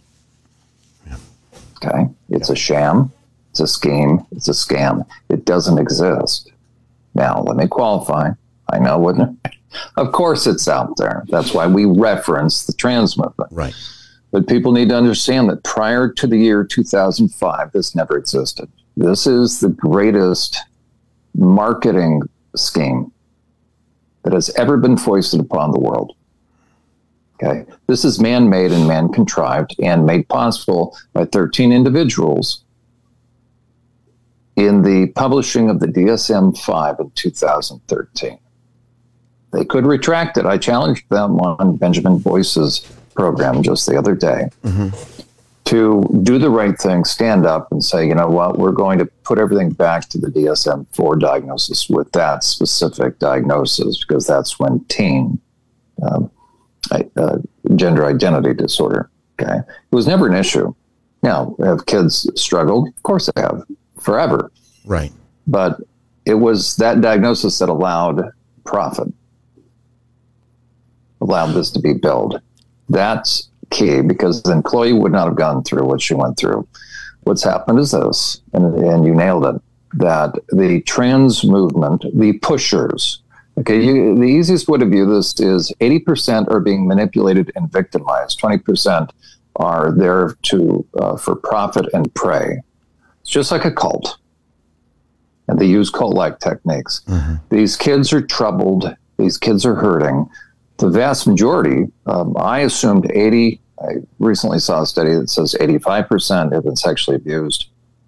Okay? It's a sham. It's a scheme. It's a scam. It doesn't exist. Now, let me qualify. I know what. Of course it's out there. That's why we reference the trans movement.
Right.
But people need to understand that prior to the year two thousand five, this never existed. This is the greatest marketing scheme that has ever been foisted upon the world. Okay, this is man-made and man-contrived and made possible by thirteen individuals in the publishing of the D S M five in two thousand thirteen. They could retract it. I challenged them on Benjamin Boyce's program just the other day mm-hmm. to do the right thing, stand up and say, you know what, we're going to put everything back to the D S M four diagnosis with that specific diagnosis, because that's when teen um, uh, gender identity disorder. Okay, it was never an issue. Now, have kids struggled? Of course they have, forever.
Right.
But it was that diagnosis that allowed profit, allowed this to be billed. That's key, because then Chloe would not have gone through what she went through. What's happened is this, and, and you nailed it, that the trans movement, the pushers, okay, you, the easiest way to view this is eighty percent are being manipulated and victimized. twenty percent are there to uh, for profit and prey. It's just like a cult. And they use cult-like techniques. Mm-hmm. These kids are troubled. These kids are hurting. The vast majority, um, I assumed eighty, I recently saw a study that says eighty-five percent have been sexually abused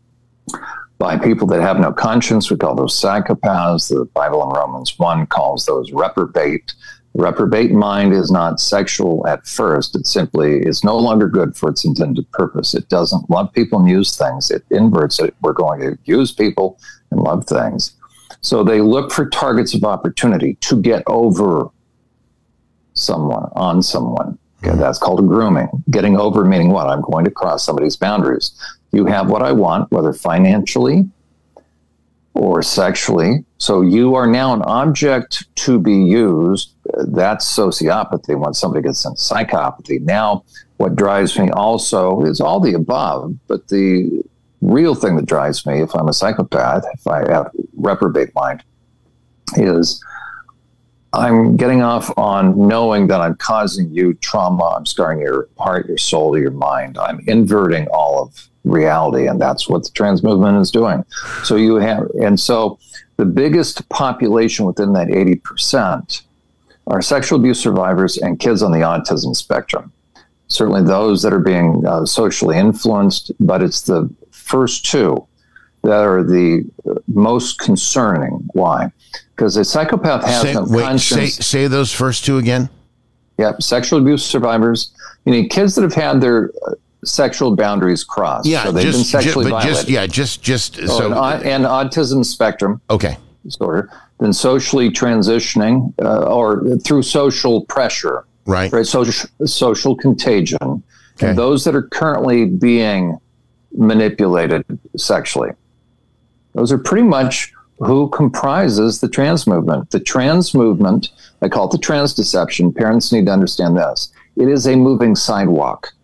by people that have no conscience. We call those psychopaths. The Bible in Romans one calls those reprobate. Reprobate mind is not sexual at first. It simply is no longer good for its intended purpose. It doesn't love people and use things. It inverts it. We're going to use people and love things. So they look for targets of opportunity to get over someone, on someone. Okay, that's called grooming. Getting over meaning what? I'm going to cross somebody's boundaries. You have what I want, whether financially or sexually. So you are now an object to be used. That's sociopathy, when somebody gets into psychopathy. Now, what drives me also is all the above, but the real thing that drives me, if I'm a psychopath, if I have reprobate mind, is I'm getting off on knowing that I'm causing you trauma. I'm scarring your heart, your soul, your mind. I'm inverting all of reality, and that's what the trans movement is doing. So you have, and so the biggest population within that eighty percent are sexual abuse survivors and kids on the autism spectrum. Certainly those that are being uh, socially influenced, but it's the first two that are the most concerning. Why? Because a psychopath has
say,
no
wait,
conscience.
Say, say those first two again.
Yep, sexual abuse survivors. You need kids that have had their uh, sexual boundaries crossed.
Yeah,
so they've
just,
been sexually
just, but
violated.
just yeah, just just
so,
so
and, and autism spectrum.
Okay.
Disorder. Then socially transitioning uh, or through social pressure.
Right.
Right. Social social contagion.
Okay.
And those that are currently being manipulated sexually. Those are pretty much who comprises the trans movement. The trans movement, I call it the trans deception. Parents need to understand this. It is a moving sidewalk.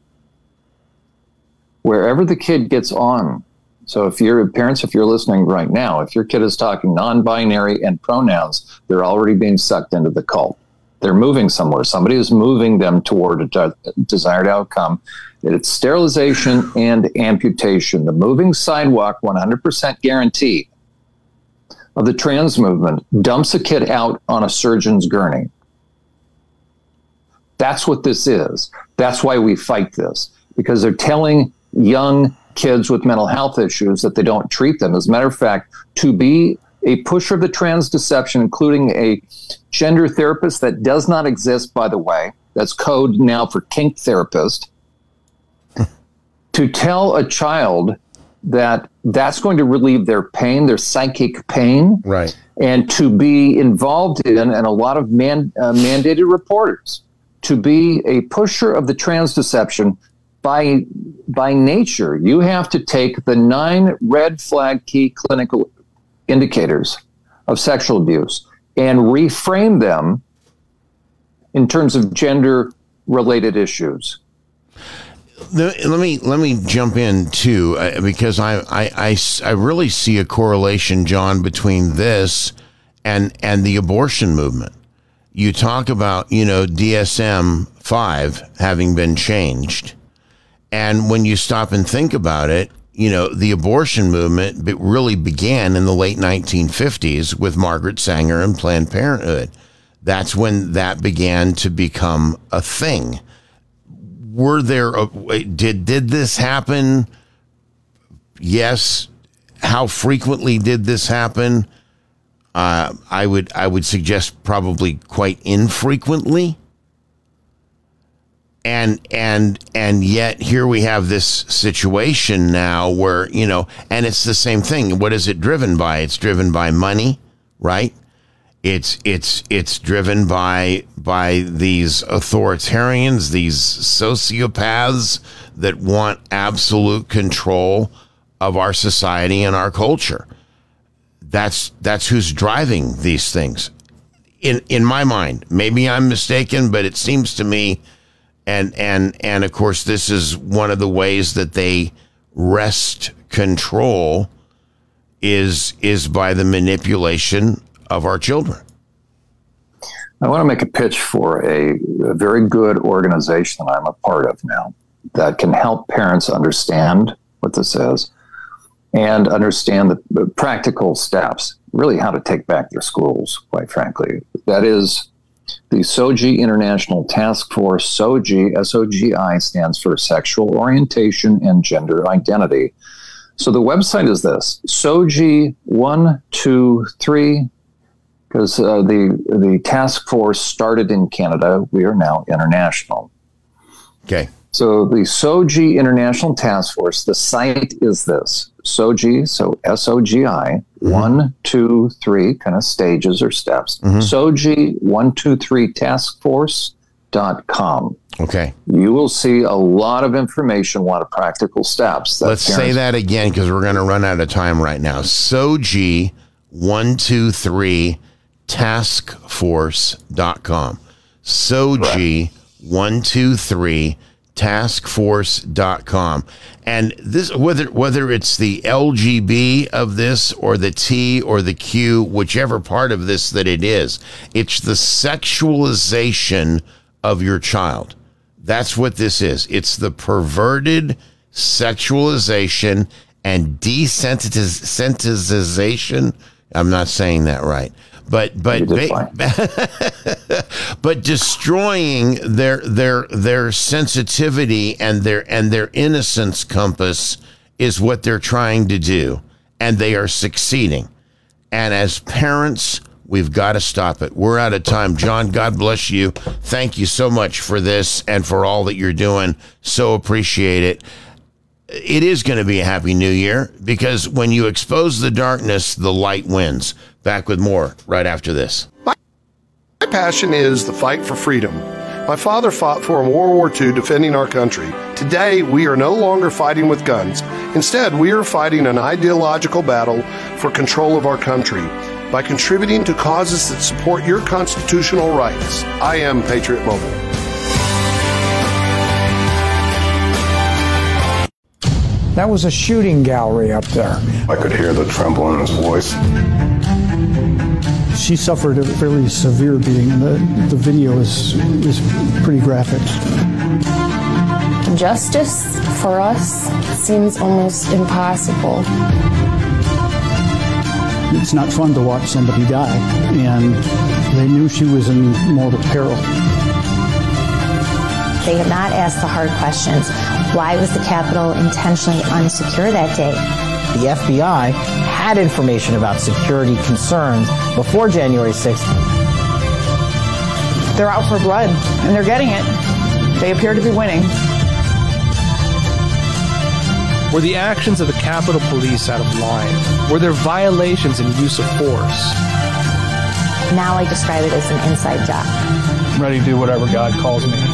Wherever the kid gets on. So if you're parents, if you're listening right now, if your kid is talking non-binary and pronouns, they're already being sucked into the cult. They're moving somewhere. Somebody is moving them toward a de- desired outcome. It's sterilization and amputation. The moving sidewalk, one hundred percent guaranteed, of the trans movement dumps a kid out on a surgeon's gurney. That's what this is. That's why we fight this. because they're telling young kids with mental health issues that they don't treat them. As a matter of fact, to be a pusher of the trans deception, including a gender therapist that does not exist, by the way, that's code now for kink therapist, to tell a child that that's going to relieve their pain, their psychic pain,
right,
and to be involved in, and a lot of man, uh, mandated reporters, to be a pusher of the trans deception. By by nature, you have to take the nine red flag key clinical indicators of sexual abuse and reframe them in terms of gender-related issues.
Let me let me jump in too, uh, because I, I, I, I really see a correlation, John, between this and and the abortion movement. You talk about, you know, D S M five having been changed, and when you stop and think about it, you know, the abortion movement be- really began in the late nineteen fifties with Margaret Sanger and Planned Parenthood. That's when that began to become a thing. Were there, a, did, did this happen? Yes. How frequently did this happen? Uh, I would, I would suggest probably quite infrequently. And, and, and yet here we have this situation now where, you know, and it's the same thing. What is it driven by? It's driven by money, right? It's it's it's driven by by these authoritarians, these sociopaths that want absolute control of our society and our culture. That's that's who's driving these things. In in my mind, maybe I'm mistaken, but it seems to me, and and and of course, this is one of the ways that they wrest control is is by the manipulation of our children.
I want to make a pitch for a, a very good organization that I'm a part of now that can help parents understand what this is and understand the, the practical steps, really how to take back their schools, quite frankly. That is the S O G I International Task Force. S O G I, S O G I stands for Sexual Orientation and Gender Identity. So the website is this, S O G I one two three, because uh, the the task force started in Canada. We are now international.
Okay.
So the S O G I International Task Force, the site is this, S O G I, so S O G I, mm-hmm. one, two, three, kind of stages or steps, mm-hmm. S O G I one two three task force dot com.
Okay.
You will see a lot of information, a lot of practical steps. That
Let's
parents-
say that again, because we're going to run out of time right now. S O G I one two three task force dot com. S O G I one two three task force dot com. And this, whether whether it's the L G B of this or the T or the Q, whichever part of this that it is, it's the sexualization of your child. That's what this is. It's the perverted sexualization and desensitization. I'm not saying that right. But but ba- but destroying their their their sensitivity and their and their innocence compass is what they're trying to do, and they are succeeding. And as parents, we've got to stop it. We're out of time. John, God bless you. Thank you so much for this and for all that you're doing. So appreciate it. It is going to be a happy new year because when you expose the darkness, the light wins. Back with more right after this.
My passion is the fight for freedom. My father fought for in World War Two, defending our country. Today, we are no longer fighting with guns. Instead, we are fighting an ideological battle for control of our country by contributing to causes that support your constitutional rights. I am Patriot Mobile.
That was a shooting gallery up there.
I could hear the tremble in his voice.
She suffered a fairly severe beating, and the, the video is, is pretty graphic.
Justice for us seems almost impossible.
It's not fun to watch somebody die, and they knew she was in mortal peril.
They have not asked the hard questions. Why was the Capitol intentionally unsecure that day?
The F B I had information about security concerns before January sixth.
They're out for blood, and they're getting it. They appear to be winning.
Were the actions of the Capitol Police out of line? Were there violations and use of force?
Now I describe it as an inside job.
I'm ready to do whatever God calls me.